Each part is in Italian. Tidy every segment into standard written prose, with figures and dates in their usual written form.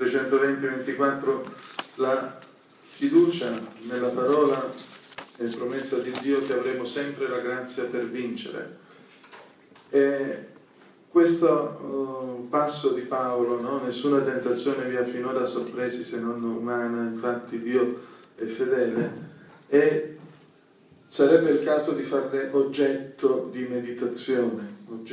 320-24, la fiducia nella parola e promessa di Dio che avremo sempre la grazia per vincere. E questo passo di Paolo, no? Nessuna tentazione vi ha finora sorpresi se non umana, infatti Dio è fedele, e sarebbe il caso di farne oggetto di meditazione,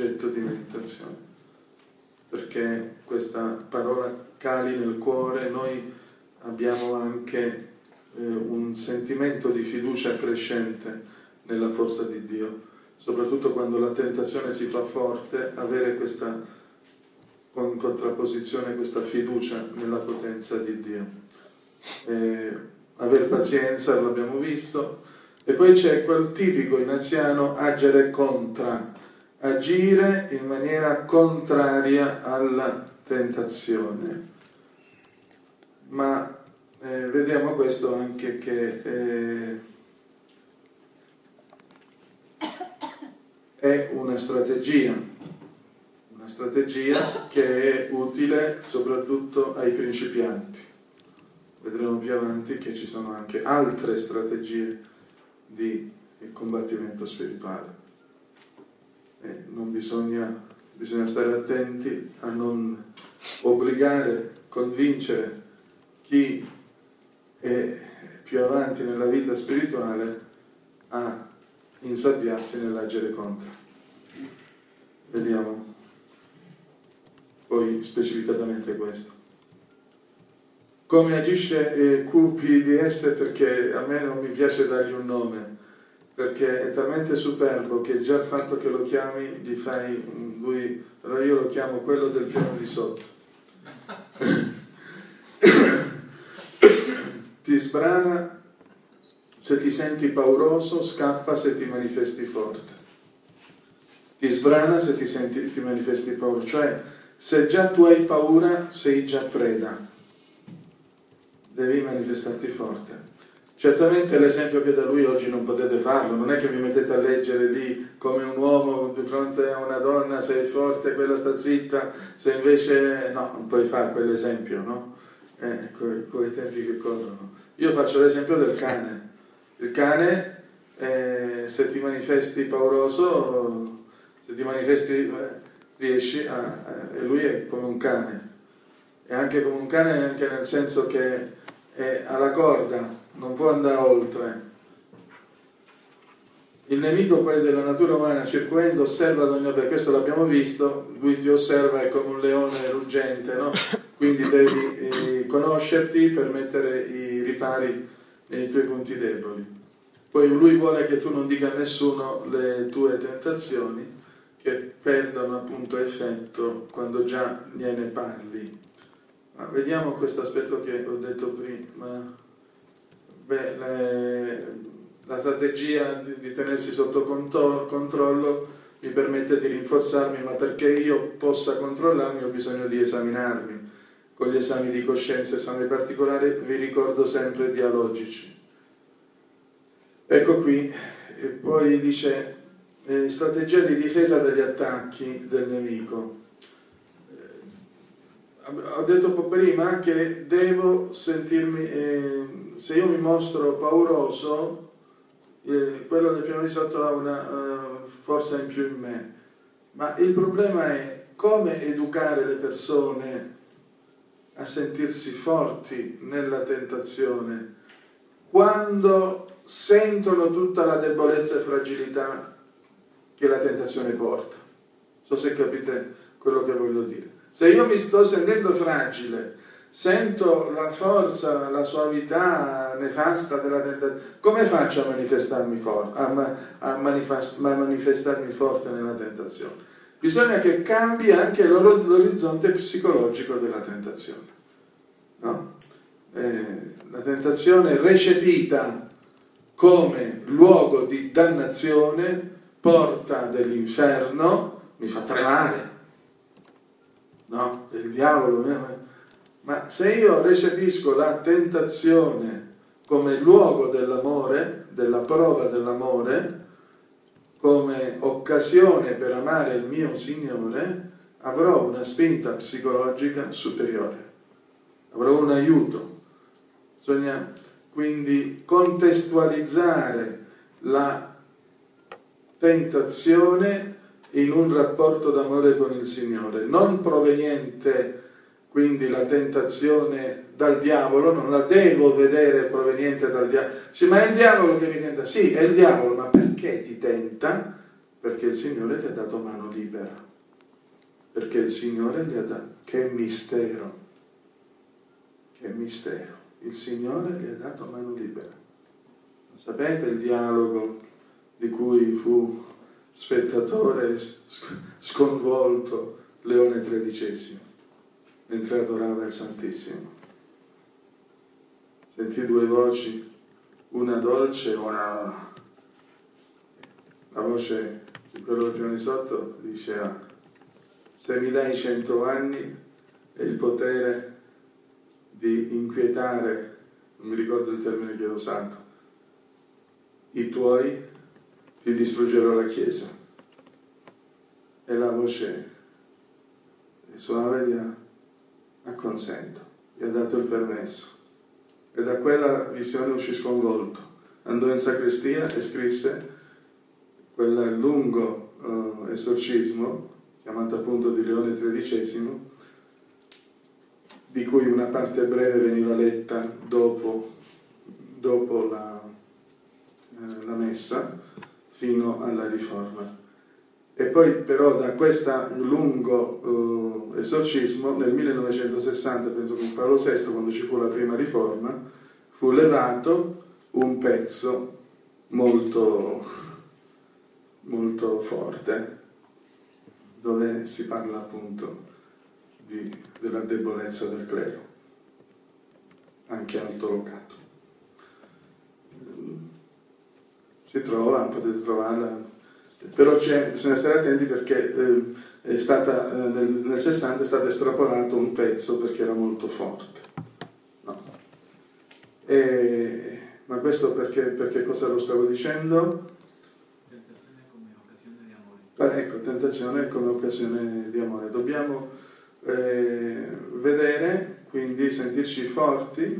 perché questa parola cali nel cuore. Noi abbiamo anche un sentimento di fiducia crescente nella forza di Dio, soprattutto quando la tentazione si fa forte, avere questa in contrapposizione questa fiducia nella potenza di Dio. Aver pazienza, l'abbiamo visto, e poi c'è quel tipico in anziano agere contra, agire in maniera contraria alla tentazione. Ma vediamo questo anche che è una strategia che è utile soprattutto ai principianti. Vedremo più avanti che ci sono anche altre strategie di combattimento spirituale. Non bisogna stare attenti a non obbligare, convincere chi è più avanti nella vita spirituale a insabbiarsi nell'agire contro. Vediamo poi specificatamente questo. Come agisce QPDS, perché a me non mi piace dargli un nome, perché è talmente superbo che già il fatto che lo chiami gli fai lui, allora io lo chiamo quello del piano di sotto. Ti sbrana se ti senti pauroso, scappa se ti manifesti forte. Ti sbrana se ti manifesti pauroso, cioè se già tu hai paura sei già preda, devi manifestarti forte. Certamente l'esempio che da lui oggi non potete farlo, non è che vi mettete a leggere lì come un uomo di fronte a una donna, sei forte, quella sta zitta, se invece no, non puoi fare quell'esempio, no? Con i tempi che corrono. Io faccio l'esempio del cane. Il cane, se ti manifesti pauroso, se ti manifesti riesci e lui è come un cane. È anche come un cane anche nel senso che è alla corda, non può andare oltre. Il nemico poi della natura umana circoendo osserva ad ogni, per questo l'abbiamo visto, lui ti osserva è come un leone ruggente, no? Quindi devi conoscerti per mettere i ripari nei tuoi punti deboli. Poi lui vuole che tu non dica a nessuno le tue tentazioni, che perdono appunto effetto quando già gliene parli. Ma vediamo questo aspetto che ho detto prima. La strategia di tenersi sotto controllo mi permette di rinforzarmi, ma perché io possa controllarmi ho bisogno di esaminarmi. Con gli esami di coscienza, esami particolari, vi ricordo sempre dialogici. Ecco qui, e poi dice strategia di difesa dagli attacchi del nemico. Ho detto prima che devo sentirmi, se io mi mostro pauroso, quello del piano di sotto ha una forza in più in me. Ma il problema è come educare le persone a sentirsi forti nella tentazione quando sentono tutta la debolezza e fragilità che la tentazione porta. Non so se capite quello che voglio dire. Se io mi sto sentendo fragile, sento la forza, la suavità nefasta della tentazione, come faccio a manifestarmi forte, a manifestarmi forte nella tentazione? Bisogna che cambi anche l'orizzonte psicologico della tentazione, no? La tentazione recepita come luogo di dannazione, porta dell'inferno, mi fa tremare, no? Del diavolo. Ma se io recepisco la tentazione come luogo dell'amore, della prova dell'amore, come occasione per amare il mio Signore, avrò una spinta psicologica superiore. un aiuto. Bisogna quindi contestualizzare la tentazione in un rapporto d'amore con il Signore, non proveniente quindi la tentazione dal diavolo, non la devo vedere proveniente dal diavolo. Sì, ma è il diavolo che mi tenta. Sì, è il diavolo, ma perché ti tenta? Perché il Signore gli ha dato mano libera. Perché il Signore gli ha dato... Che mistero! Che mistero! Il Signore gli ha dato mano libera. Sapete il dialogo di cui fu spettatore sconvolto Leone XIII mentre adorava il Santissimo? Sentì due voci, una dolce e una... La voce di quello più di sotto diceva: se mi dai 100 anni e il potere di inquietare, non mi ricordo il termine che ho usato, i tuoi, ti distruggerò la Chiesa. E la voce suave di acconsento, gli ha dato il permesso. E da quella visione uscì sconvolto. Andò in sacrestia e scrisse quel lungo esorcismo, chiamato appunto di Leone XIII, di cui una parte breve veniva letta dopo la messa, fino alla Riforma. E poi però da questo lungo esorcismo, nel 1960, penso con Paolo VI, quando ci fu la prima Riforma, fu levato un pezzo molto, molto forte, dove si parla appunto della debolezza del clero, anche altolocato. Si trova, potete trovarla, però bisogna stare attenti perché è stata, nel 60 è stato estrapolato un pezzo perché era molto forte. No. Ma questo perché cosa lo stavo dicendo? Tentazione come occasione di amore. Ecco, tentazione come occasione di amore. Dobbiamo vedere, quindi sentirci forti,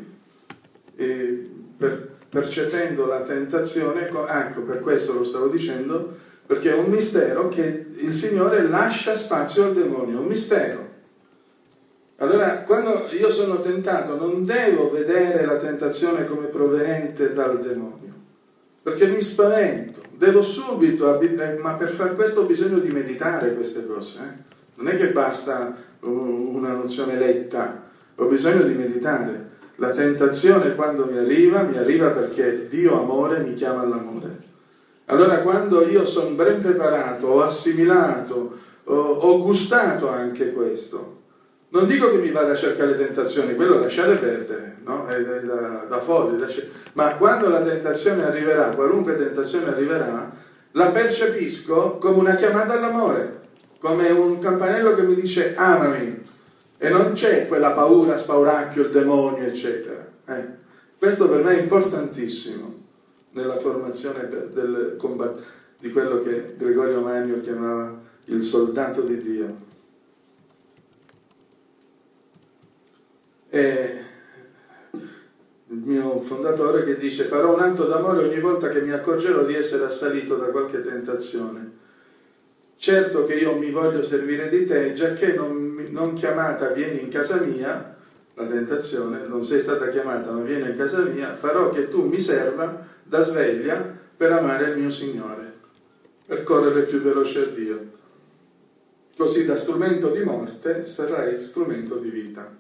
percependo la tentazione, ecco, per questo lo stavo dicendo, perché è un mistero che il Signore lascia spazio al demonio, un mistero. Allora, quando io sono tentato, non devo vedere la tentazione come proveniente dal demonio, perché mi spavento, devo subito, ma per far questo ho bisogno di meditare queste cose, Non è che basta una nozione letta, ho bisogno di meditare. La tentazione quando mi arriva perché Dio amore mi chiama all'amore. Allora quando io sono ben preparato, ho assimilato, ho gustato anche questo, non dico che mi vada a cercare le tentazioni, quello lasciate perdere, no? È da folli, ma quando la tentazione arriverà, qualunque tentazione arriverà, la percepisco come una chiamata all'amore, come un campanello che mi dice amami, e non c'è quella paura, spauracchio, il demonio, eccetera. Questo per me è importantissimo nella formazione del di quello che Gregorio Magno chiamava il soldato di Dio. E il mio fondatore che dice: farò un atto d'amore ogni volta che mi accorgerò di essere assalito da qualche tentazione. Certo che io mi voglio servire di te, giacché non chiamata vieni in casa mia, la tentazione, non sei stata chiamata ma vieni in casa mia, farò che tu mi serva da sveglia per amare il mio Signore, per correre più veloce a Dio. Così da strumento di morte sarai strumento di vita.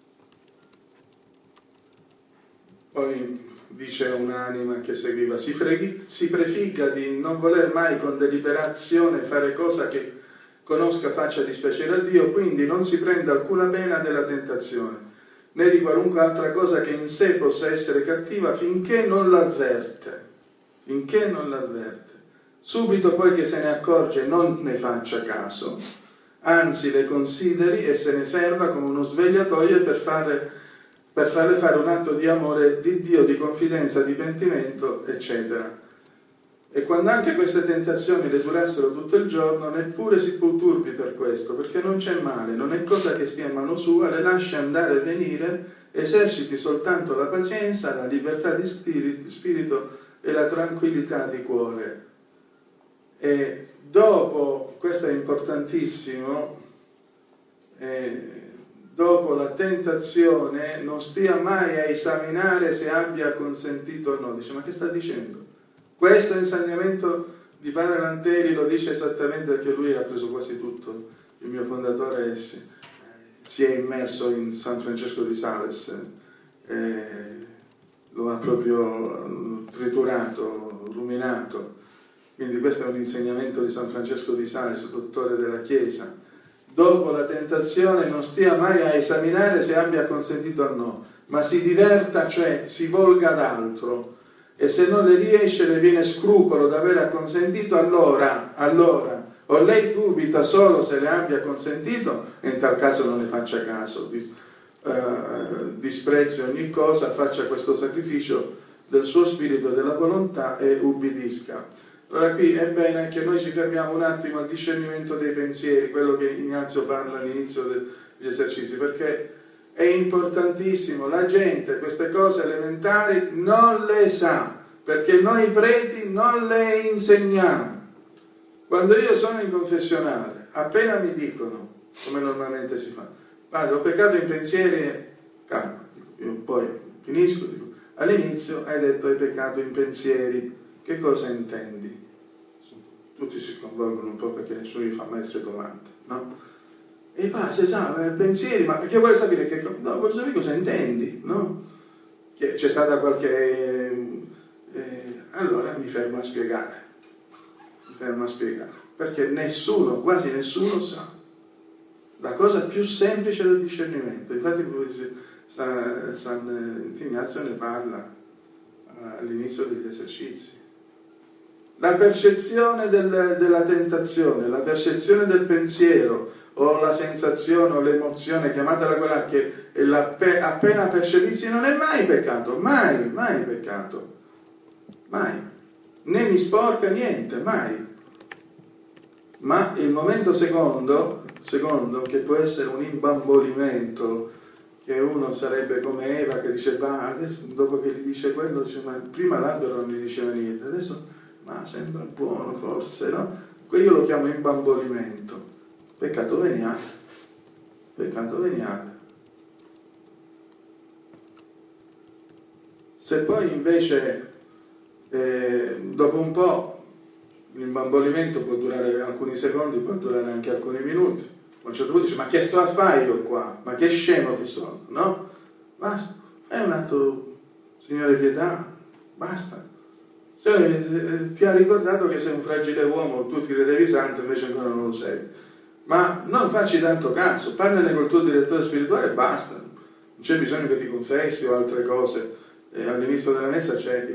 Poi dice un'anima che seguiva: si prefigga di non voler mai con deliberazione fare cosa che conosca faccia dispiacere a Dio, quindi non si prende alcuna pena della tentazione, né di qualunque altra cosa che in sé possa essere cattiva finché non l'avverte. Subito poi che se ne accorge non ne faccia caso, anzi le consideri e se ne serva come uno svegliatoio per farle fare un atto di amore di Dio, di confidenza, di pentimento, eccetera. E quando anche queste tentazioni le durassero tutto il giorno, neppure si turbi per questo, perché non c'è male, non è cosa che stia in mano sua, le lascia andare e venire, eserciti soltanto la pazienza, la libertà di spirito e la tranquillità di cuore. E dopo, questo è importantissimo, dopo la tentazione non stia mai a esaminare se abbia consentito o no. Dice, ma che sta dicendo? Questo insegnamento di Padre Lanteri lo dice esattamente perché lui ha preso quasi tutto. Il mio fondatore si è immerso in San Francesco di Sales, lo ha proprio triturato, ruminato. Quindi questo è un insegnamento di San Francesco di Sales, dottore della Chiesa. Dopo la tentazione non stia mai a esaminare se abbia consentito o no, ma si diverta, cioè si volga ad altro. E se non le riesce, le viene scrupolo d'aver acconsentito, allora, o lei dubita solo se le abbia consentito, e in tal caso non ne faccia caso, disprezzi ogni cosa, faccia questo sacrificio del suo spirito e della volontà e ubbidisca. Allora qui è bene che noi ci fermiamo un attimo al discernimento dei pensieri, quello che Ignazio parla all'inizio degli esercizi, perché è importantissimo. La gente queste cose elementari non le sa, perché noi preti non le insegniamo. Quando io sono in confessionale, appena mi dicono, come normalmente si fa, padre, ho peccato in pensieri, calma, io poi finisco, dico, all'inizio hai detto hai peccato in pensieri, che cosa intendi? Tutti si coinvolgono un po' perché nessuno gli fa mai queste domande, no? E se sa, pensieri, ma perché vuole sapere no, vuole sapere cosa intendi, no? Che c'è stata qualche... allora mi fermo a spiegare, perché nessuno, quasi nessuno sa la cosa più semplice del discernimento. Infatti San Ignazio ne parla all'inizio degli esercizi. La percezione della tentazione, la percezione del pensiero, o la sensazione o l'emozione, chiamatela quella che appena percepissi, non è mai peccato, mai peccato, mai, né mi sporca niente, mai. Ma il momento secondo, che può essere un imbambolimento, che uno sarebbe come Eva che dice, ma adesso, dopo che gli dice quello, dice, ma prima l'albero non gli diceva niente, adesso, ma sembra buono forse, no? Io lo chiamo imbambolimento. Peccato veniale. Se poi invece dopo un po' l'imbambolimento può durare alcuni secondi, può durare anche alcuni minuti, a un certo punto dice, ma che sto a fare io qua? Ma che scemo che sono, no? Basta, è un atto, Signore pietà, basta. Ti ha ricordato che sei un fragile uomo, tu ti credevi santo, invece ancora non lo sei. Ma non facci tanto caso, parlane col tuo direttore spirituale e basta, non c'è bisogno che ti confessi o altre cose. All'inizio della messa c'è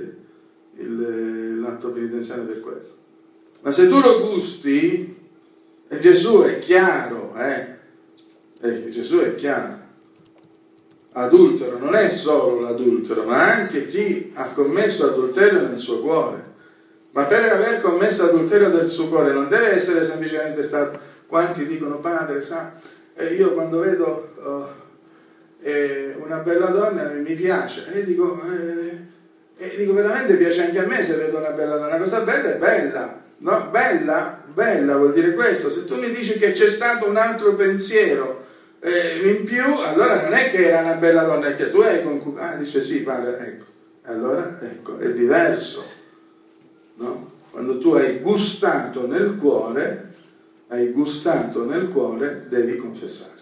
l'atto penitenziale per quello. Ma se tu lo gusti, e Gesù è chiaro, Gesù è chiaro, adultero non è solo l'adultero, ma anche chi ha commesso adulterio nel suo cuore. Ma per aver commesso adulterio del suo cuore non deve essere semplicemente stato... Quanti dicono, padre, sa, io quando vedo una bella donna mi piace, e dico, veramente piace anche a me se vedo una bella donna. Una cosa bella è bella, no? Bella vuol dire questo. Se tu mi dici che c'è stato un altro pensiero in più, allora non è che era una bella donna, è che tu hai concubina. Dice sì, padre, ecco. Allora, ecco, è diverso, no? Quando tu hai gustato nel cuore, devi confessarti.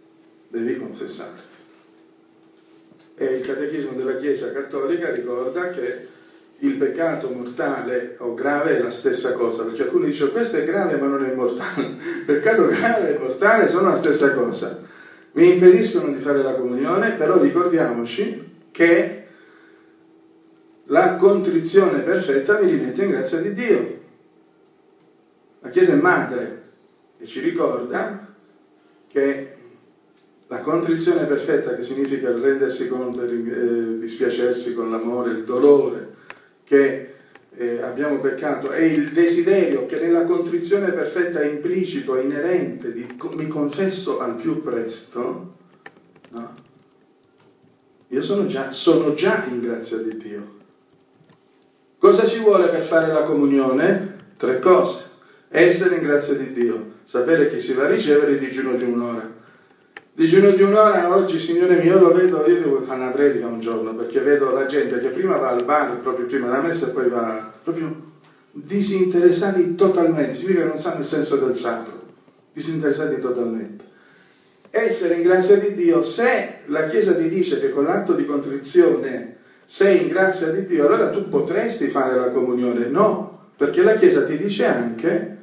E il Catechismo della Chiesa Cattolica ricorda che il peccato mortale o grave è la stessa cosa, perché alcuni dicono questo è grave ma non è mortale. Peccato grave e mortale sono la stessa cosa. Mi impediscono di fare la comunione, però ricordiamoci che la contrizione perfetta mi rimette in grazia di Dio. La Chiesa è madre e ci ricorda che la contrizione perfetta, che significa il rendersi conto, dispiacersi con l'amore, il dolore che abbiamo peccato, è il desiderio che nella contrizione perfetta è implicito, è inerente, mi confesso al più presto, no? Io sono già in grazia di Dio. Cosa ci vuole per fare la comunione? 3 cose. Essere in grazia di Dio, sapere che si va a ricevere il digiuno di un'ora. Digiuno di un'ora oggi, Signore mio, lo vedo, io devo fare una predica un giorno, perché vedo la gente che prima va al bar, proprio prima della messa, e poi va proprio disinteressati totalmente, significa che non sanno il senso del sacro, disinteressati totalmente. Essere in grazia di Dio, se la Chiesa ti dice che con l'atto di contrizione sei in grazia di Dio, allora tu potresti fare la comunione. No, perché la Chiesa ti dice anche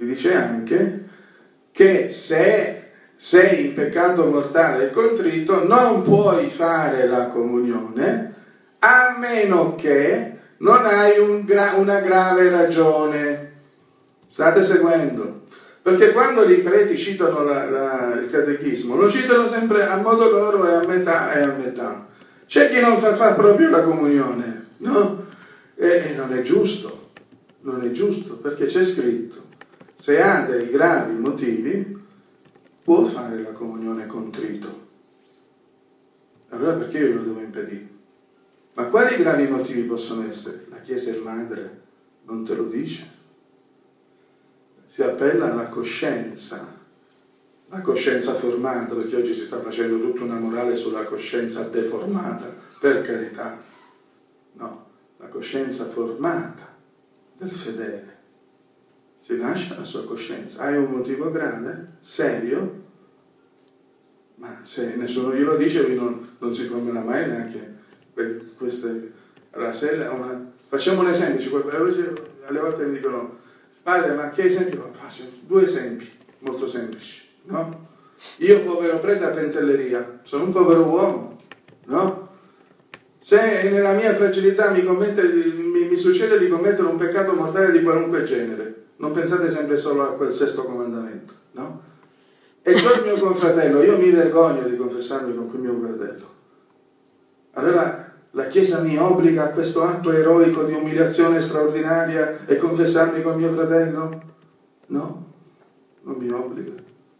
che se sei in peccato mortale e contrito non puoi fare la comunione a meno che non hai una grave ragione. State seguendo? Perché quando i preti citano il catechismo, lo citano sempre a modo loro e a metà. C'è chi non fa proprio la comunione, no? E non è giusto, perché c'è scritto, se ha dei gravi motivi, può fare la comunione contrito. Allora perché io lo devo impedire? Ma quali gravi motivi possono essere? La Chiesa è madre, non te lo dice. Si appella alla coscienza, la coscienza formata, perché oggi si sta facendo tutta una morale sulla coscienza deformata, per carità. No, la coscienza formata del fedele. Si nasce la sua coscienza. Hai un motivo grave, serio, ma se nessuno glielo dice, lui non si formerà mai neanche per queste. Allora, facciamo un esempio, alle volte mi dicono, padre, ma che esempio? 2 esempi molto semplici, no? Io, povero prete a Pentelleria, sono un povero uomo, no? Se nella mia fragilità mi succede di commettere un peccato mortale di qualunque genere, non pensate sempre solo a quel 6° comandamento, no? E c'ho il mio confratello, io mi vergogno di confessarmi con quel mio fratello. Allora la Chiesa mi obbliga a questo atto eroico di umiliazione straordinaria e confessarmi con mio fratello? No, non mi obbliga.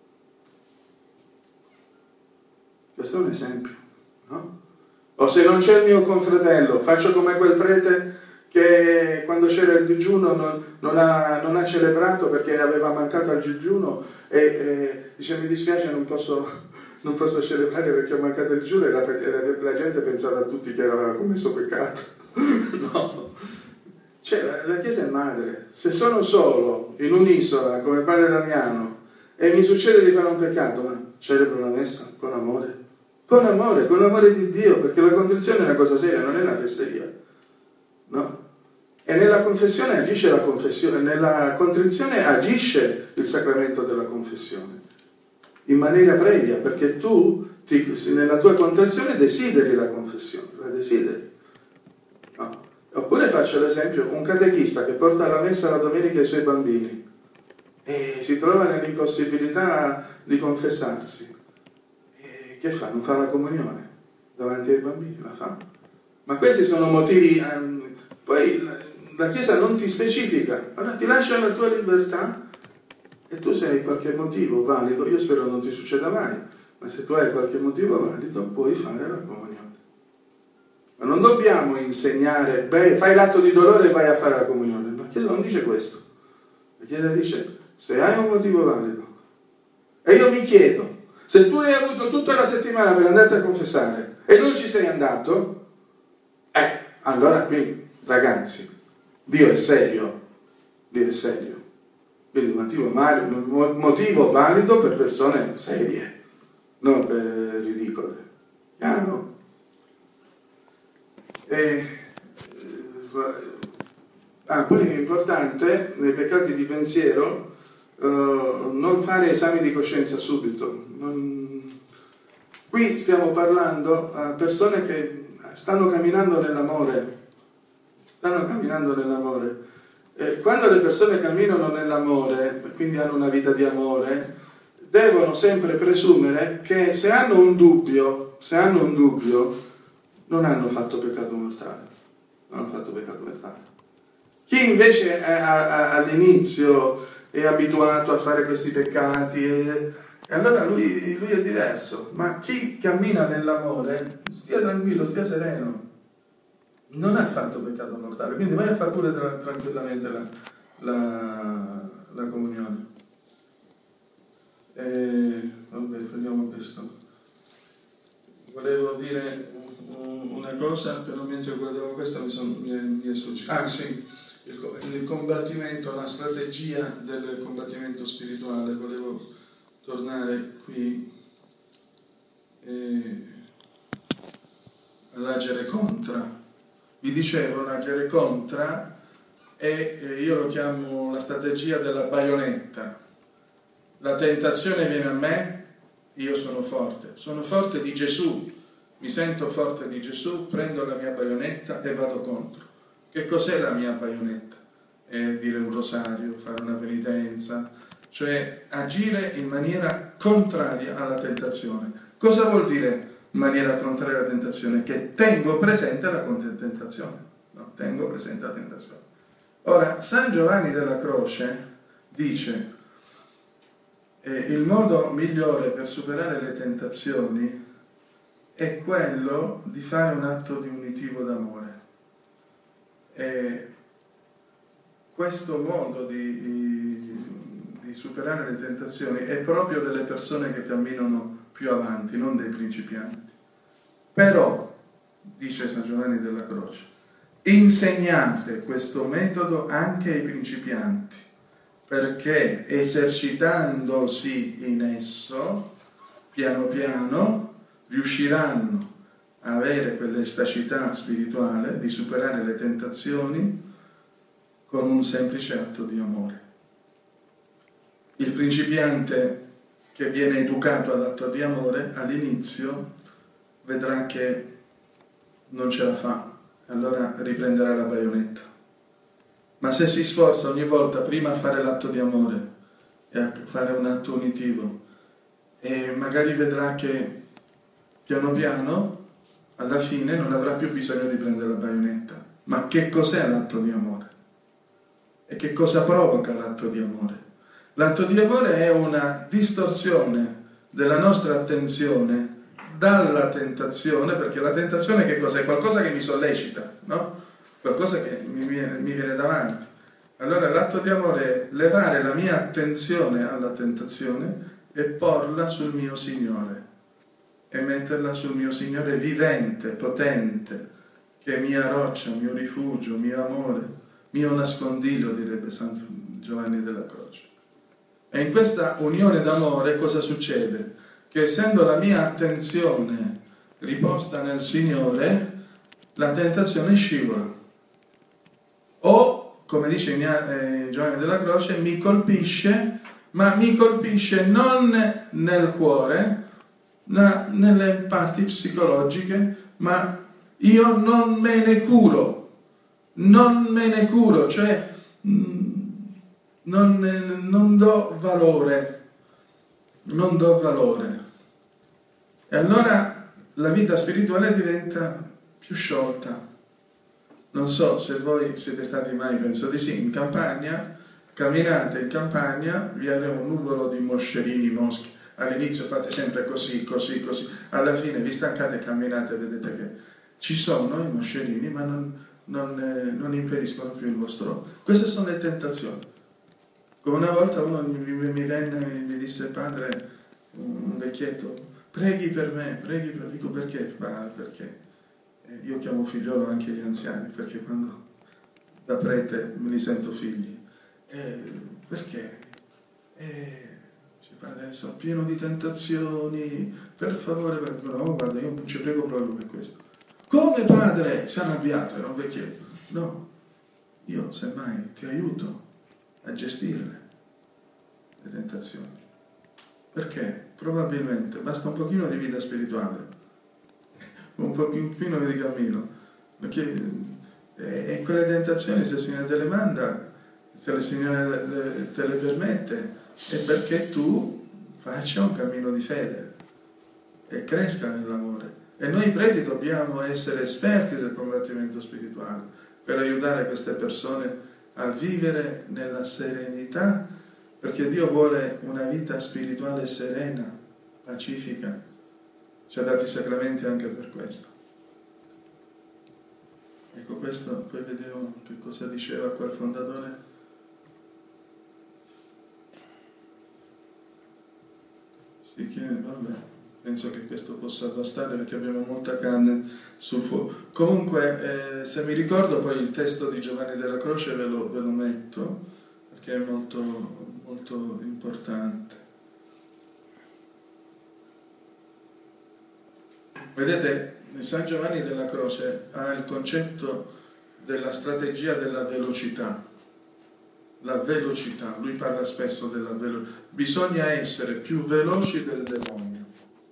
Questo è un esempio, no? O se non c'è il mio confratello, faccio come quel prete che quando c'era il digiuno non ha celebrato perché aveva mancato al digiuno e dice mi dispiace, non posso celebrare perché ho mancato il digiuno, e la gente pensava a tutti che aveva commesso peccato. No, cioè la Chiesa è madre. Se sono solo in un'isola come padre Damiano e mi succede di fare un peccato, ma celebro la messa con amore di Dio, perché la contrizione è una cosa seria, non è una fesseria, no? E nella confessione agisce la confessione, nella contrizione agisce il sacramento della confessione in maniera previa, perché tu nella tua contrizione desideri la confessione, la desideri, no? Oppure faccio l'esempio, un catechista che porta alla messa la domenica i suoi bambini e si trova nell'impossibilità di confessarsi, e che fa? Non fa la comunione davanti ai bambini? La fa? Ma questi sono motivi, poi la Chiesa non ti specifica, allora ti lascia la tua libertà e tu se hai qualche motivo valido, io spero non ti succeda mai, ma se tu hai qualche motivo valido puoi fare la comunione. Ma non dobbiamo insegnare, fai l'atto di dolore e vai a fare la comunione. La Chiesa non dice questo. La Chiesa dice, se hai un motivo valido, e io mi chiedo, se tu hai avuto tutta la settimana per andarti a confessare e non ci sei andato, allora qui, ragazzi, Dio è serio. Quindi motivo valido per persone serie, non per ridicole. Chiaro? Poi è importante, nei peccati di pensiero, non fare esami di coscienza subito. Qui stiamo parlando a persone che stanno camminando nell'amore. Quando le persone camminano nell'amore, quindi hanno una vita di amore, devono sempre presumere che se hanno un dubbio, non hanno fatto peccato mortale. Chi invece all'inizio è abituato a fare questi peccati, e allora lui è diverso. Ma chi cammina nell'amore, stia tranquillo, stia sereno, non ha fatto peccato mortale, quindi vai a fare pure tranquillamente la comunione. Vabbè, vediamo questo. Volevo dire una cosa, però mentre guardavo questo mi è sfuggito. Ah sì, il combattimento, la strategia del combattimento spirituale. Volevo tornare qui all'agere contra. Vi dicevo, l'agere contra io lo chiamo la strategia della baionetta. La tentazione viene a me, io sono forte di Gesù, mi sento forte di Gesù, prendo la mia baionetta e vado contro. Che cos'è la mia baionetta? È dire un rosario, fare una penitenza, cioè agire in maniera contraria alla tentazione. Cosa vuol dire in maniera contraria alla tentazione? Che tengo presente la tentazione. No, tengo presente la tentazione. Ora, San Giovanni della Croce dice il modo migliore per superare le tentazioni è quello di fare un atto di unitivo d'amore. E questo modo di superare le tentazioni è proprio delle persone che camminano più avanti, non dei principianti. Però, dice San Giovanni della Croce, insegnate questo metodo anche ai principianti, perché esercitandosi in esso, piano piano, riusciranno a avere quell'estacità spirituale di superare le tentazioni con un semplice atto di amore. Il principiante che viene educato all'atto di amore all'inizio vedrà che non ce la fa, allora riprenderà la baionetta. Ma se si sforza ogni volta prima a fare l'atto di amore e a fare un atto unitivo, e magari vedrà che piano piano alla fine non avrà più bisogno di prendere la baionetta. Ma che cos'è l'atto di amore? E che cosa provoca l'atto di amore? L'atto di amore è una distorsione della nostra attenzione dalla tentazione, perché la tentazione che cos'è? Qualcosa che mi sollecita, no? Qualcosa che mi viene davanti. Allora l'atto di amore è levare la mia attenzione alla tentazione e porla sul mio Signore, e metterla sul mio Signore vivente, potente, che è mia roccia, mio rifugio, mio amore, mio nascondiglio, direbbe San Giovanni della Croce. E in questa unione d'amore cosa succede? Che essendo la mia attenzione riposta nel Signore, la tentazione scivola. O, come dice Giovanni della Croce, mi colpisce, ma mi colpisce non nel cuore, nelle parti psicologiche, ma io non me ne curo, cioè non do valore. E allora la vita spirituale diventa più sciolta. Non so se voi siete stati mai, penso di sì, in campagna, camminate in campagna, vi avremo un numero di moscerini, moschi. All'inizio fate sempre così, alla fine vi stancate e camminate e vedete che ci sono i moscerini, ma non impediscono più il vostro. Queste sono le tentazioni. Come una volta uno mi venne e mi disse: padre, un vecchietto, preghi per me, dico perché? Perché io chiamo figliolo anche gli anziani, perché quando da prete me li sento figli. Perché? Padre, sono pieno di tentazioni, per favore, no, guarda, io ci prego proprio per questo. Come padre? Si è arrabbiato, era un vecchietto. No, io semmai ti aiuto a gestirle le tentazioni. Perché? Probabilmente basta un pochino di vita spirituale, un pochino di cammino, perché quelle tentazioni, se il Signore te le manda, se il Signore te le permette, è perché tu faccia un cammino di fede e cresca nell'amore. E noi preti dobbiamo essere esperti del combattimento spirituale per aiutare queste persone a vivere nella serenità, perché Dio vuole una vita spirituale serena, pacifica. Ci ha dato i sacramenti anche per questo. Ecco, questo, poi vedevo che cosa diceva qua il fondatore. Sì, che, vabbè, penso che questo possa bastare perché abbiamo molta carne sul fuoco. Comunque, se mi ricordo poi il testo di Giovanni della Croce ve lo metto, perché è molto, molto importante. Vedete, San Giovanni della Croce ha il concetto della strategia della velocità. La velocità, lui parla spesso della velocità. Bisogna essere più veloci del demonio.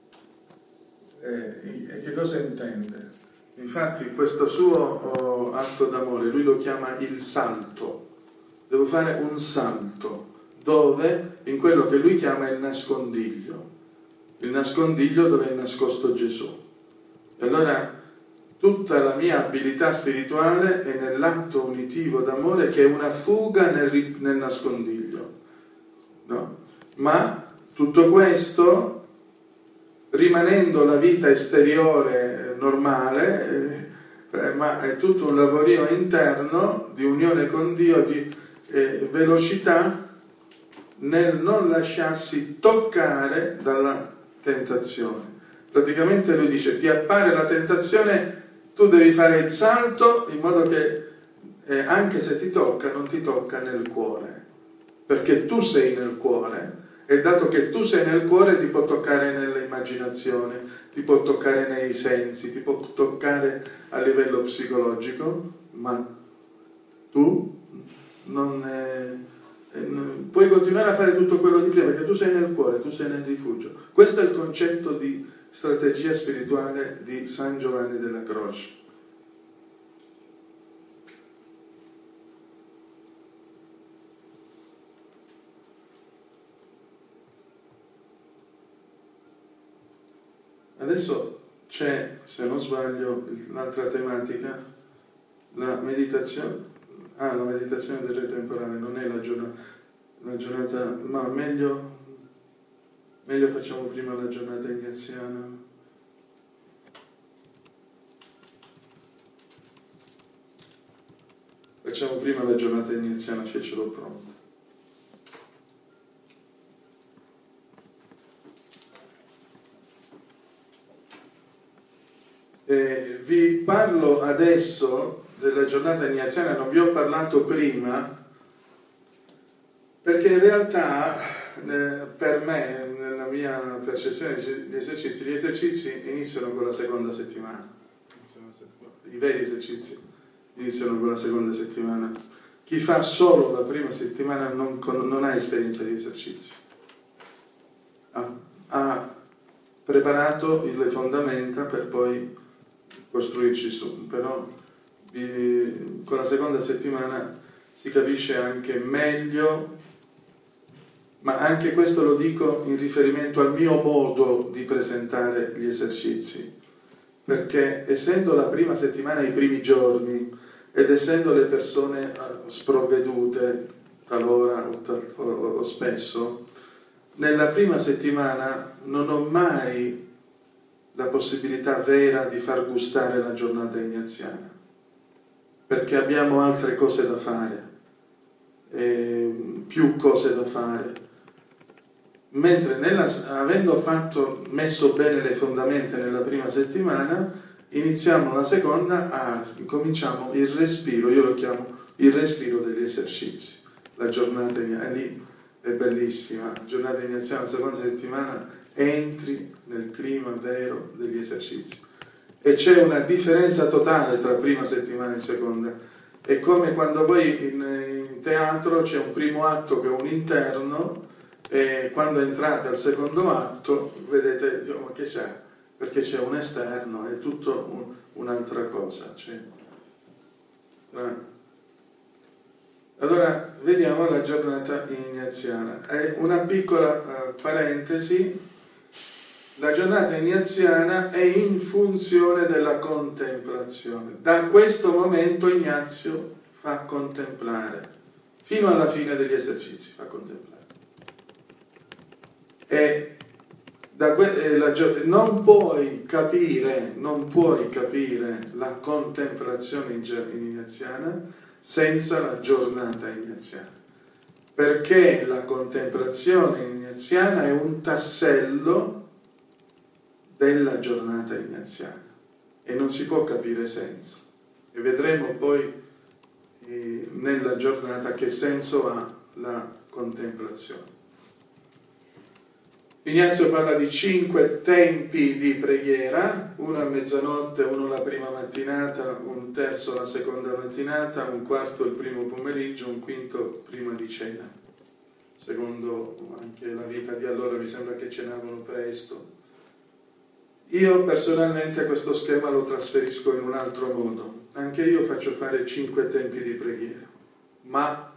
E che cosa intende? Infatti questo suo atto d'amore, lui lo chiama il salto. Devo fare un salto, dove? In quello che lui chiama il nascondiglio. Il nascondiglio dove è nascosto Gesù. E allora tutta la mia abilità spirituale è nell'atto unitivo d'amore, che è una fuga nel nascondiglio. No? Ma tutto questo, rimanendo la vita esteriore normale, ma è tutto un lavorio interno di unione con Dio, di velocità nel non lasciarsi toccare dalla tentazione. Praticamente lui dice, ti appare la tentazione, tu devi fare il salto in modo che anche se ti tocca, non ti tocca nel cuore, perché tu sei nel cuore, e dato che tu sei nel cuore ti può toccare nell'immaginazione, ti può toccare nei sensi, ti può toccare a livello psicologico, ma tu non puoi continuare a fare tutto quello di prima, perché tu sei nel cuore, tu sei nel rifugio. Questo è il concetto di strategia spirituale di San Giovanni della Croce. Adesso c'è, se non sbaglio, l'altra tematica, la meditazione. La meditazione del re temporale, non è la giornata, ma meglio facciamo prima la giornata ignaziana. Facciamo prima la giornata ignaziana, che ce l'ho pronta. Vi parlo adesso della giornata ignaziana, non vi ho parlato prima, perché in realtà per me, nella mia percezione, gli esercizi iniziano con la seconda settimana. I veri esercizi iniziano con la seconda settimana. Chi fa solo la prima settimana non ha esperienza di esercizi. Ha preparato le fondamenta per poi costruirci su, però con la seconda settimana si capisce anche meglio, ma anche questo lo dico in riferimento al mio modo di presentare gli esercizi, perché essendo la prima settimana i primi giorni ed essendo le persone sprovvedute talora o spesso, nella prima settimana non ho mai la possibilità vera di far gustare la giornata ignaziana, perché abbiamo altre cose da fare, più cose da fare. Mentre avendo messo bene le fondamenta nella prima settimana, iniziamo la seconda, cominciamo il respiro, io lo chiamo il respiro degli esercizi. La giornata lì è bellissima, la giornata ignaziana, la seconda settimana, entri nel clima vero degli esercizi. E c'è una differenza totale tra prima settimana e seconda. È come quando poi in teatro c'è un primo atto che è un interno, e quando entrate al secondo atto vedete, ma che c'è? Perché c'è un esterno, è tutto un'altra cosa. Allora vediamo la giornata ignaziana. È una piccola parentesi. La giornata ignaziana è in funzione della contemplazione. Da questo momento Ignazio fa contemplare, fino alla fine degli esercizi fa contemplare. E non puoi capire la contemplazione ignaziana senza la giornata ignaziana, perché la contemplazione ignaziana è un tassello della giornata ignaziana e non si può capire senza. E vedremo poi nella giornata che senso ha la contemplazione. Ignazio parla di 5 tempi di preghiera, uno a mezzanotte, uno la prima mattinata, un terzo la seconda mattinata, un quarto il primo pomeriggio, un quinto prima di cena. Secondo anche la vita di allora mi sembra che cenavano presto. Io personalmente questo schema lo trasferisco in un altro modo. Anche io faccio fare 5 tempi di preghiera, ma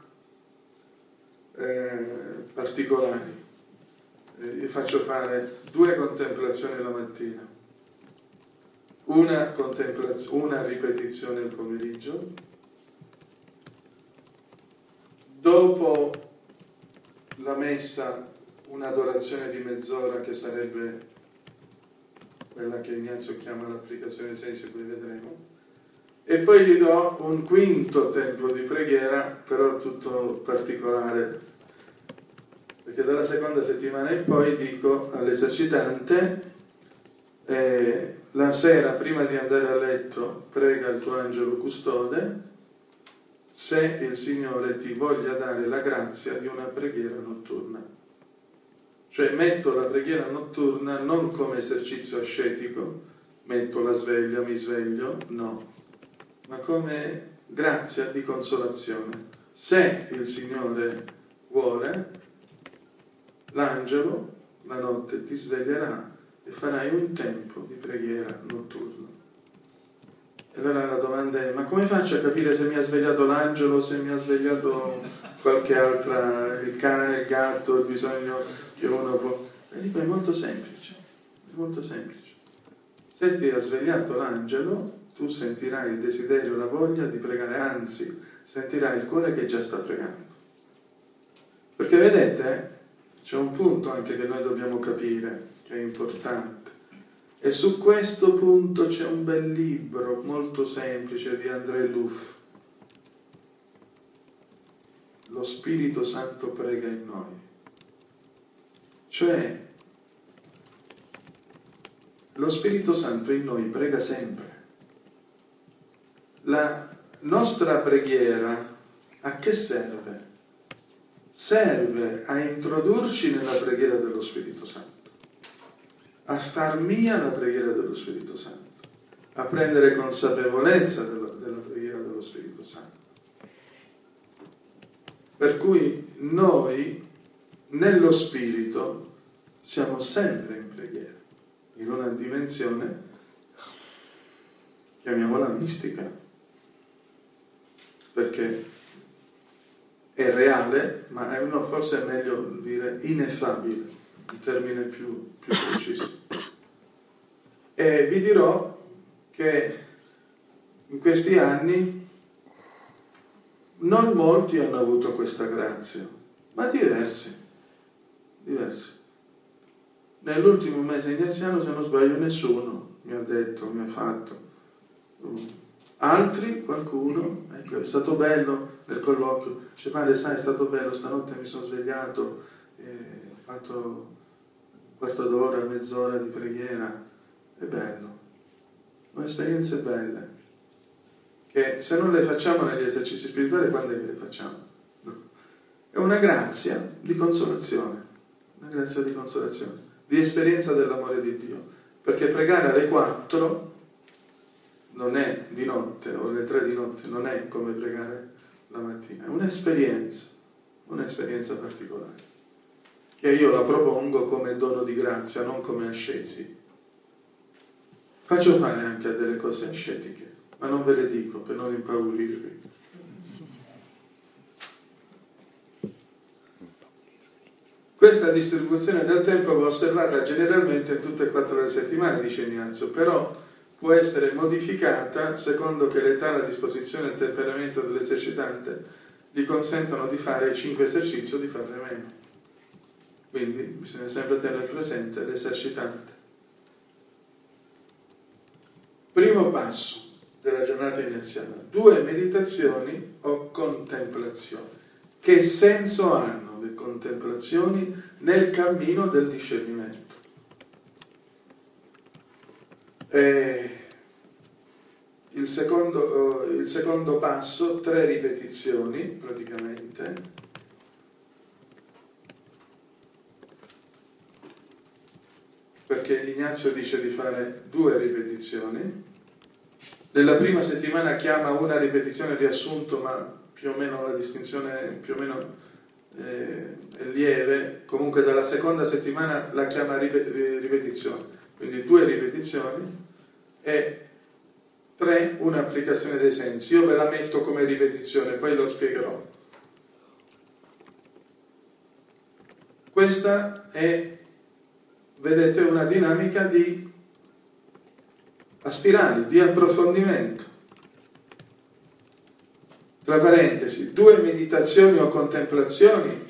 particolari. Io faccio fare 2 contemplazioni la mattina, una ripetizione il pomeriggio, dopo la messa un'adorazione di mezz'ora che sarebbe quella che Ignazio chiama l'applicazione dei sensi, poi vedremo, e poi gli do un quinto tempo di preghiera, però tutto particolare, perché dalla seconda settimana in poi dico all'esercitante la sera prima di andare a letto prega il tuo angelo custode se il Signore ti voglia dare la grazia di una preghiera notturna. Cioè metto la preghiera notturna non come esercizio ascetico, metto la sveglia, mi sveglio, no, ma come grazia di consolazione. Se il Signore vuole, l'angelo la notte ti sveglierà e farai un tempo di preghiera notturno. E allora la domanda è: ma come faccio a capire se mi ha svegliato l'angelo, se mi ha svegliato qualche altra, il cane, il gatto, il bisogno che uno può... E dico, è molto semplice, Se ti ha svegliato l'angelo, tu sentirai il desiderio, la voglia di pregare, anzi, sentirai il cuore che già sta pregando. Perché vedete, c'è un punto anche che noi dobbiamo capire, che è importante. E su questo punto c'è un bel libro molto semplice di André Luff. Lo Spirito Santo prega in noi. Cioè, lo Spirito Santo in noi prega sempre. La nostra preghiera a che serve? Serve a introdurci nella preghiera dello Spirito Santo, a far mia la preghiera dello Spirito Santo, a prendere consapevolezza della preghiera dello Spirito Santo. Per cui noi, nello Spirito, siamo sempre in preghiera, in una dimensione, chiamiamola mistica, perché è reale, ma forse è meglio dire ineffabile, un termine più preciso. E vi dirò che in questi anni non molti hanno avuto questa grazia, ma diversi. Nell'ultimo mese ignaziano, se non sbaglio, nessuno mi ha detto, mi ha fatto. Altri, qualcuno, ecco, è stato bello nel colloquio, dice: padre, sai, è stato bello, stanotte mi sono svegliato, ho fatto un quarto d'ora, mezz'ora di preghiera, è bello, sono esperienze belle, che se non le facciamo negli esercizi spirituali, quando è che le facciamo? No. È una grazia di consolazione, di esperienza dell'amore di Dio, perché pregare alle 4 non è di notte, o alle 3 di notte, non è come pregare la mattina, è un'esperienza particolare, che io la propongo come dono di grazia, non come ascesi. Faccio fare anche a delle cose ascetiche, ma non ve le dico per non impaurirvi. Questa distribuzione del tempo va osservata generalmente in tutte e 4 le settimane, dice Ignazio, però può essere modificata secondo che l'età, la disposizione e il temperamento dell'esercitante gli consentono di fare 5 esercizi o di farne meno. Quindi bisogna sempre tenere presente l'esercitante. Primo passo della giornata iniziale: 2 meditazioni o contemplazioni. Che senso hanno le contemplazioni nel cammino del discernimento? Il secondo passo, 3 ripetizioni praticamente, perché Ignazio dice di fare 2 ripetizioni. Nella prima settimana chiama una ripetizione riassunto, ma più o meno la distinzione più o meno è lieve. Comunque dalla seconda settimana la chiama ripetizione, quindi 2 ripetizioni e 3 un'applicazione dei sensi. Io ve la metto come ripetizione, poi lo spiegherò. Questa è, vedete, una dinamica a spirali, di approfondimento. Tra parentesi, 2 meditazioni o contemplazioni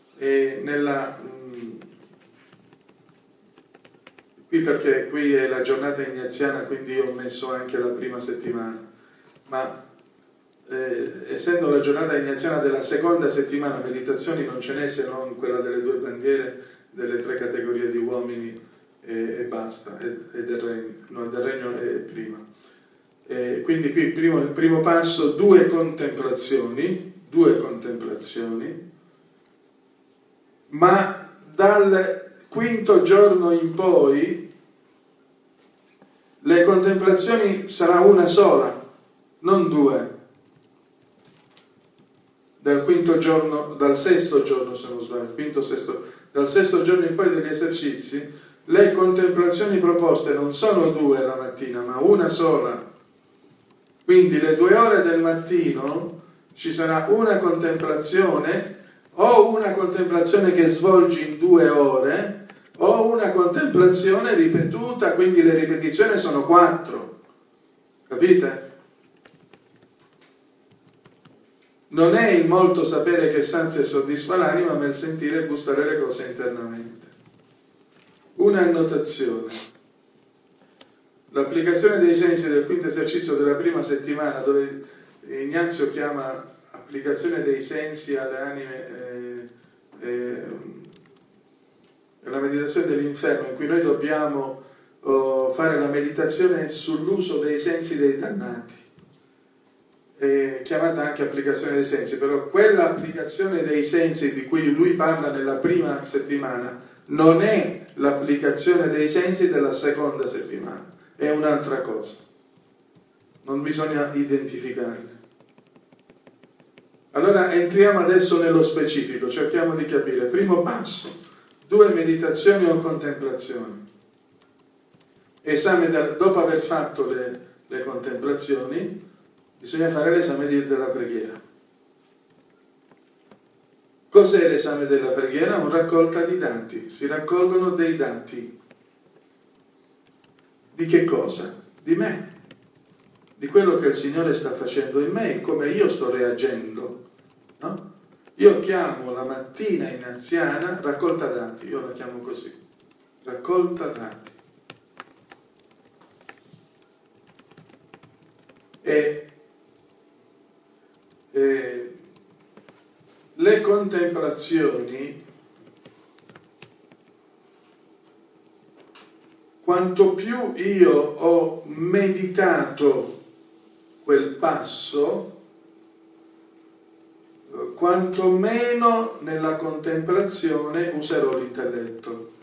qui, perché qui è la giornata ignaziana, quindi io ho messo anche la prima settimana, ma essendo la giornata ignaziana della seconda settimana, meditazioni non ce n'è se non quella delle 2 bandiere, delle 3 categorie di uomini e basta, e del regno. No, del regno è prima. Quindi qui il primo passo, 2 contemplazioni, ma dal quinto giorno in poi le contemplazioni sarà una sola, non 2. Dal quinto giorno, dal sesto giorno se non sbaglio, dal sesto giorno in poi degli esercizi, le contemplazioni proposte non sono 2 la mattina, ma una sola. Quindi le 2 ore del mattino ci sarà una contemplazione, o una contemplazione che svolgi in 2 ore, o una contemplazione ripetuta, quindi le ripetizioni sono 4. Capite? Non è il molto sapere che sazia e soddisfa l'anima, ma il sentire e gustare le cose internamente. Un'annotazione. L'applicazione dei sensi del quinto esercizio della prima settimana, dove Ignazio chiama applicazione dei sensi alle anime, la meditazione dell'inferno, in cui noi dobbiamo fare la meditazione sull'uso dei sensi dei dannati, chiamata anche applicazione dei sensi, però quella applicazione dei sensi di cui lui parla nella prima settimana non è l'applicazione dei sensi della seconda settimana, è un'altra cosa, non bisogna identificarli. Allora entriamo adesso nello specifico, cerchiamo di capire. Primo passo, 2 meditazioni o contemplazioni. Dopo aver fatto le contemplazioni, bisogna fare l'esame della preghiera. Cos'è l'esame della preghiera? Una raccolta di dati. Si raccolgono dei dati. Di che cosa? Di me. Di quello che il Signore sta facendo in me e come io sto reagendo. No? Io chiamo la mattina inaziana raccolta dati. Io la chiamo così. Raccolta dati. Le contemplazioni, quanto più io ho meditato quel passo, quanto meno nella contemplazione userò l'intelletto.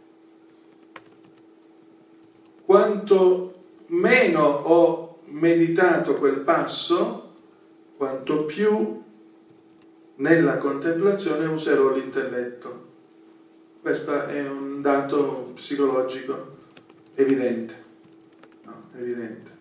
Quanto meno ho meditato quel passo, quanto più nella contemplazione userò l'intelletto. Questo è un dato psicologico evidente. No? Evidente.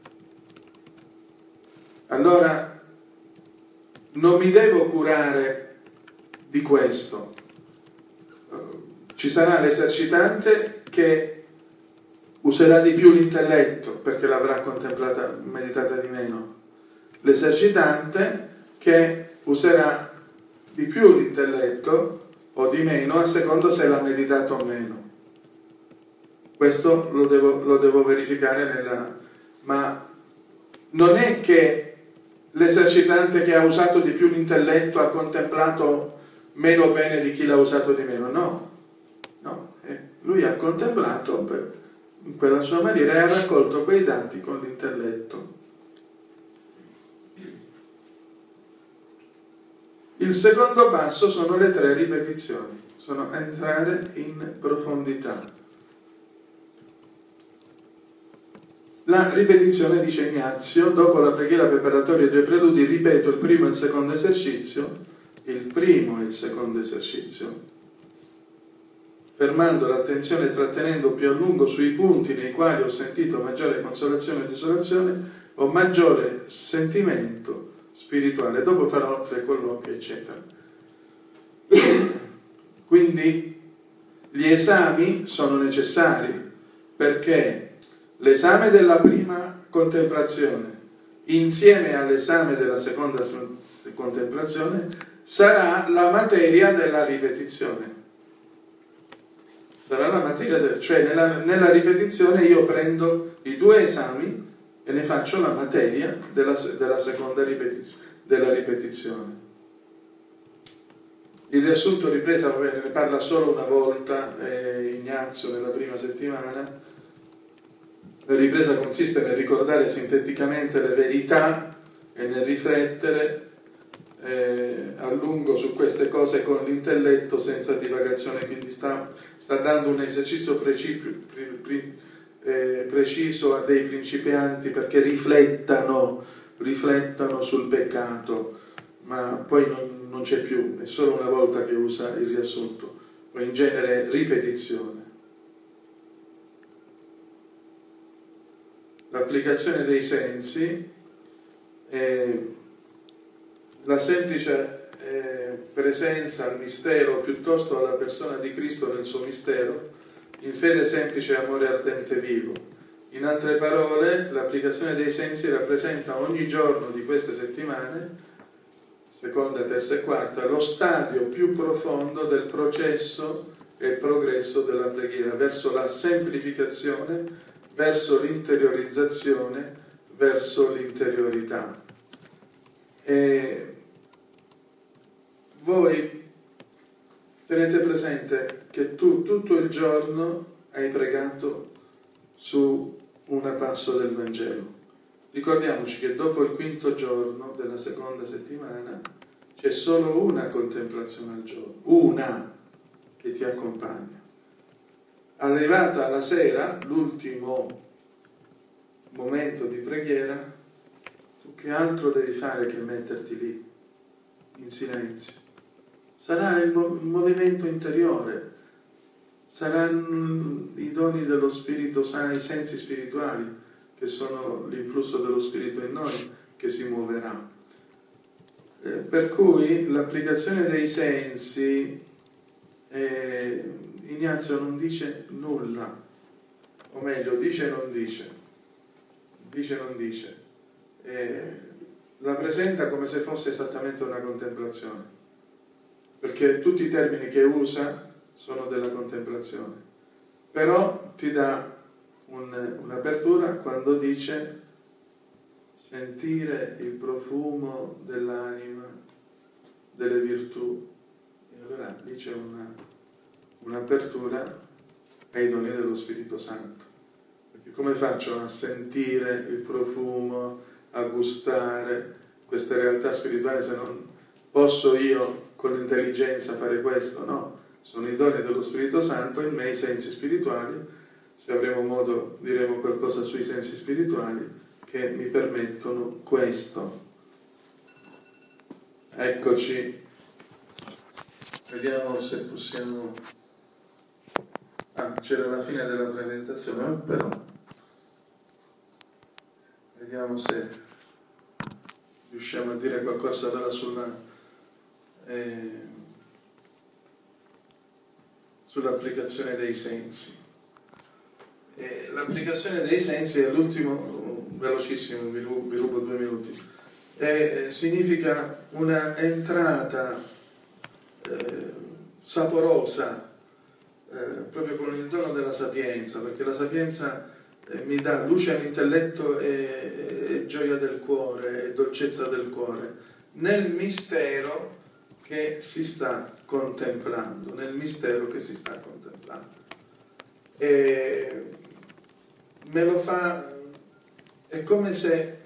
Allora, non mi devo curare di questo. Ci sarà l'esercitante che userà di più l'intelletto perché l'avrà contemplata, meditata di meno. L'esercitante che userà di più l'intelletto o di meno a secondo se l'ha meditato o meno. Questo lo devo verificare ma non è che l'esercitante che ha usato di più l'intelletto ha contemplato meno bene di chi l'ha usato di meno, no. Lui ha contemplato in quella sua maniera e ha raccolto quei dati con l'intelletto. Il secondo passo sono le 3 ripetizioni, sono entrare in profondità. La ripetizione, dice Ignazio, dopo la preghiera preparatoria e 2 preludi, ripeto il primo e il secondo esercizio, fermando l'attenzione e trattenendo più a lungo sui punti nei quali ho sentito maggiore consolazione e desolazione o maggiore sentimento spirituale. Dopo farò 3 colloqui, eccetera. Quindi gli esami sono necessari perché l'esame della prima contemplazione insieme all'esame della seconda contemplazione sarà la materia della ripetizione. Sarà la materia cioè nella ripetizione io prendo i 2 esami e ne faccio la materia della seconda della ripetizione. Il riassunto ripresa, va bene, ne parla solo una volta Ignazio nella prima settimana. La ripresa consiste nel ricordare sinteticamente le verità e nel riflettere a lungo su queste cose con l'intelletto senza divagazione, quindi sta dando un esercizio preciso a dei principianti perché riflettano sul peccato, ma poi non c'è più, è solo una volta che usa il riassunto, o in genere ripetizione. L'applicazione dei sensi, la semplice presenza al mistero piuttosto alla persona di Cristo nel suo mistero, in fede semplice e amore ardente e vivo. In altre parole, l'applicazione dei sensi rappresenta ogni giorno di queste settimane, seconda, terza e quarta, lo stadio più profondo del processo e progresso della preghiera, verso la semplificazione, verso l'interiorizzazione, verso l'interiorità. E voi tenete presente che tu tutto il giorno hai pregato su un passo del Vangelo. Ricordiamoci che dopo il 5° giorno della seconda settimana c'è solo una contemplazione al giorno, una che ti accompagna. Arrivata la sera, l'ultimo momento di preghiera, tu che altro devi fare che metterti lì in silenzio? Sarà il movimento interiore, saranno i doni dello Spirito Santo, i sensi spirituali, che sono l'influsso dello Spirito in noi, che si muoverà. Per cui l'applicazione dei sensi, Ignazio non dice nulla, o meglio, dice e non dice, la presenta come se fosse esattamente una contemplazione, perché tutti i termini che usa sono della contemplazione, però ti dà un'apertura quando dice sentire il profumo dell'anima, delle virtù, e allora lì c'è un'apertura ai doni dello Spirito Santo, perché come faccio a sentire il profumo, a gustare queste realtà spirituali se non posso io con l'intelligenza fare questo? No, sono i doni dello Spirito Santo in me, i sensi spirituali. Se avremo modo diremo qualcosa sui sensi spirituali che mi permettono questo. Eccoci, vediamo se possiamo. C'era la fine della presentazione, però vediamo se riusciamo a dire qualcosa allora sull'applicazione dei sensi. L'applicazione dei sensi è l'ultimo, velocissimo, vi rubo 2 minuti, significa una entrata saporosa, proprio con il dono della sapienza, perché la sapienza mi dà luce all'intelletto e gioia del cuore e dolcezza del cuore, nel mistero che si sta contemplando, E me lo fa, è come se,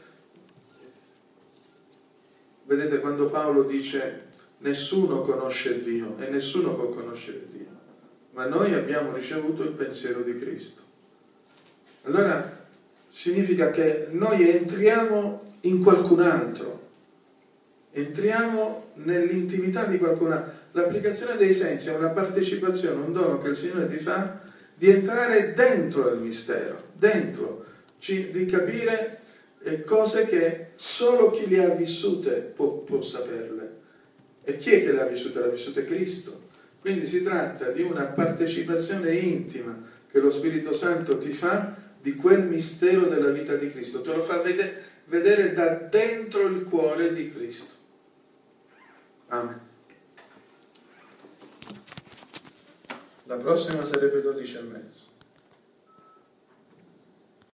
vedete, quando Paolo dice nessuno conosce Dio e nessuno può conoscere Dio, ma noi abbiamo ricevuto il pensiero di Cristo. Allora significa che noi entriamo in qualcun altro, entriamo nell'intimità di qualcun altro. L'applicazione dei sensi è una partecipazione, un dono che il Signore ti fa di entrare dentro il mistero, di capire cose che solo chi le ha vissute può saperle. E chi è che le ha vissute? Le ha vissute Cristo. Quindi si tratta di una partecipazione intima che lo Spirito Santo ti fa di quel mistero della vita di Cristo, te lo fa vedere da dentro il cuore di Cristo. Amen. La prossima sarebbe 12:30.